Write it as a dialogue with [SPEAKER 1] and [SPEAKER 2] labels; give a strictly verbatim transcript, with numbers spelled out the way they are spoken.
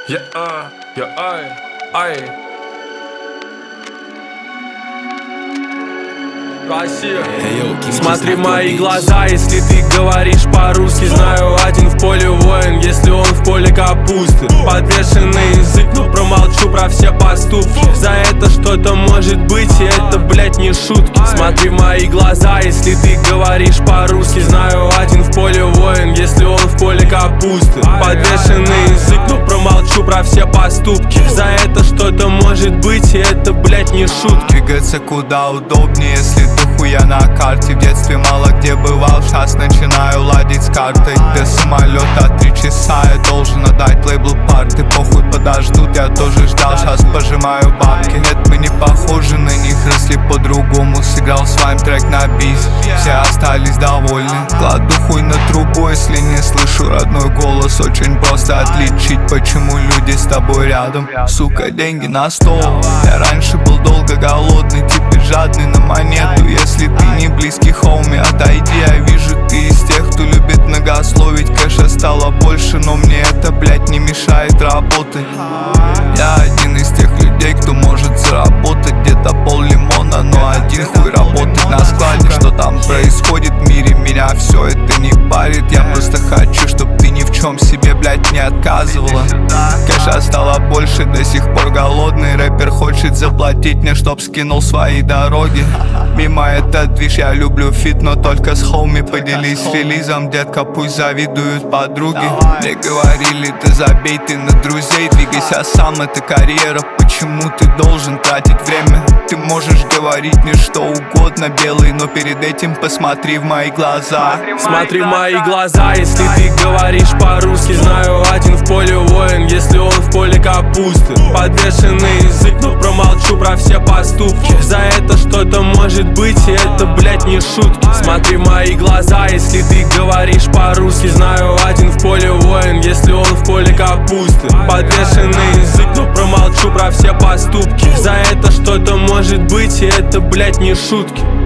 [SPEAKER 1] Я, а, я, ай, ай. Россия. Смотри в мои глаза, если ты говоришь по-русски. Знаю, один в поле воин, если он в поле капусты. Подвешенный язык, но промолчу про все поступки. За это что-то может быть, и это, блять, не шутки. Смотри в мои глаза, если ты говоришь по-русски. Знаю, один в поле воин, если он в поле капусты. Подвешенный язык, но промолчу про все поступки. За это что-то может быть, и это, блять, не шутки.
[SPEAKER 2] Двигаться куда удобнее, если дохуя на карте. В детстве мало где бывал, сейчас начинаю ладить с картой. До самолета три часа, я должен отдать лейблу парты. Похуй, подождут, я тоже ждал, сейчас пожимаю бабки. Нет, мы не похожи на них, росли по-другому. Сыграл с вами трек на бис, все остались довольны. Кладу хуй на трубу, если не слышу родной голос. Очень просто отличить, почему люди с тобой рядом. Сука, деньги на стол. Я раньше был долго голодный, теперь жадный на монету. Если ты не близкий, хоуми, отойди. Я вижу, ты из тех, кто любит многословить. Кэша стало больше, но мне это, блять, не мешает работать. Я один из тех людей, кто может заработать где-то пол лимона, но один хуй работать на складе. Что там происходит в мире, меня все это не парит. Я просто хочу, чтоб ты ни в чем себе, блять, не отказывала. Кэша стало больше, до сих пор голодный. Рэпер хочет заплатить мне, чтоб скинул свои дороги. Мимо этот движ, я люблю фит, но только с хоуми. Поделись релизом, детка, пусть завидуют подруги. Мне говорили, да забей ты на друзей, двигайся сам, это карьера. Почему ты должен тратить время? Ты можешь говорить мне что угодно, белый, но перед этим посмотри в мои глаза.
[SPEAKER 1] Смотри в мои глаза, если ты говоришь по-русски. Знаю, один в поле воин, если он в поле капусты. Подвешенный язык, но промолчу про все поступки. За это что-то может быть, и это, блять, не шутки. Смотри в мои глаза, если ты говоришь по-русски. Знаю, один в поле воин, если он в поле капусты. Подвешенный язык, но промолчу про все поступки. За это что-то может быть, и это, блять, не шутки.